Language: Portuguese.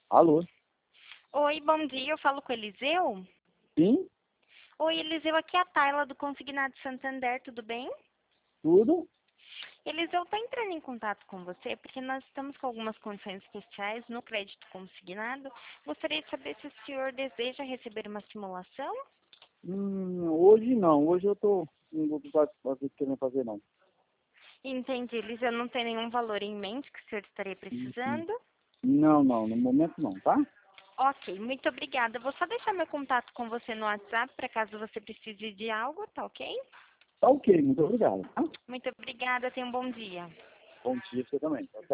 Alô? Oi, bom dia. Eu falo com o Eliseu? Sim? Oi, Eliseu, aqui é a Tayla do Consignado Santander, tudo bem? Tudo? Eliseu, estou entrando em contato com você porque nós estamos com algumas condições especiais no crédito consignado. Gostaria de saber se o senhor deseja receber uma simulação? Hoje não. Hoje eu tô não vou querendo fazer não. Entendi, Eliseu, não tem nenhum valor em mente que o senhor estaria Uhum. precisando? Não, não. No momento não, tá? Ok, muito obrigada. Vou só deixar meu contato com você no WhatsApp para caso você precise de algo, tá ok? Tá ok, muito obrigado, tá? Muito obrigada, tenha um bom dia. Bom dia pra você também. Tchau, tchau.